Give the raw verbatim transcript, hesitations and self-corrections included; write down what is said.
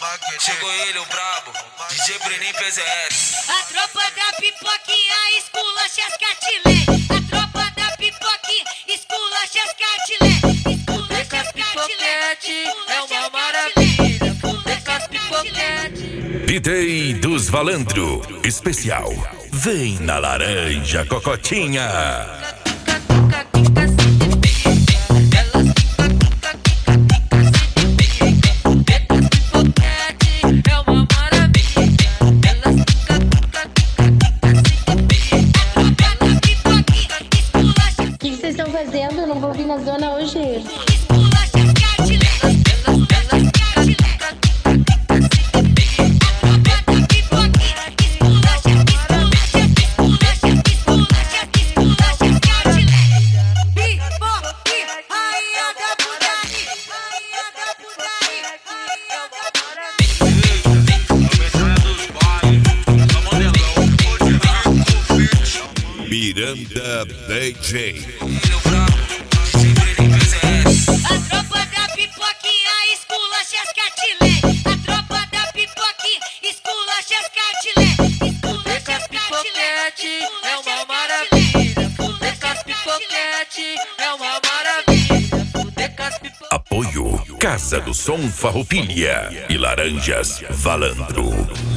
Chegou ele, o brabo, D J Brenin P Z S. A tropa da pipoquinha esculacha as cartilé. A tropa da pipoquinha esculacha as cartilé. Esculacha as cartilé. É uma maravilha. Fudeca as pipoquete. D J dos Valandro, especial. Vem na laranja, cocotinha. O que vocês estão fazendo? Eu não vou vir na zona hoje. Miranda D J. A tropa da pipoquinha esculacha as cartilé. A tropa da pipoquinha esculacha as cartilé. Fudeca as pipoquete. É uma maravilha. Fudeca as pipoquete. É uma maravilha. Fudeca as pipoquete. Apoio Casa do Som Farroupilha e Laranjas Valandro.